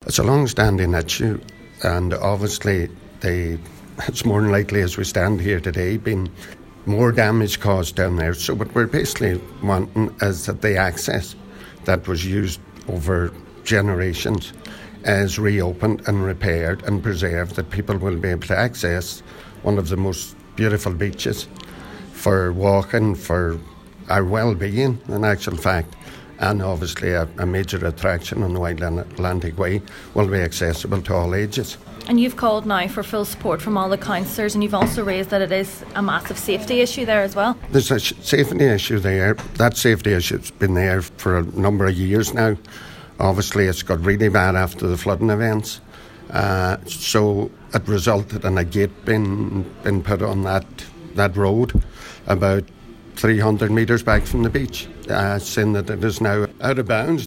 It's a long-standing issue, and obviously it's more than likely, as we stand here today, been more damage caused down there. So what we're basically wanting is that the access that was used over generations is reopened and repaired and preserved, that people will be able to access one of the most beautiful beaches for walking, for our well-being in actual fact, and obviously a major attraction on the Wild Atlantic Way will be accessible to all ages. And you've called now for full support from all the councillors, and you've also raised that it is a massive safety issue there as well. There's a safety issue there. That safety issue's been there for a number of years now. Obviously it's got really bad after the flooding events. So it resulted in a gate being put on that road about 300 metres back from the beach, saying that it is now out of bounds.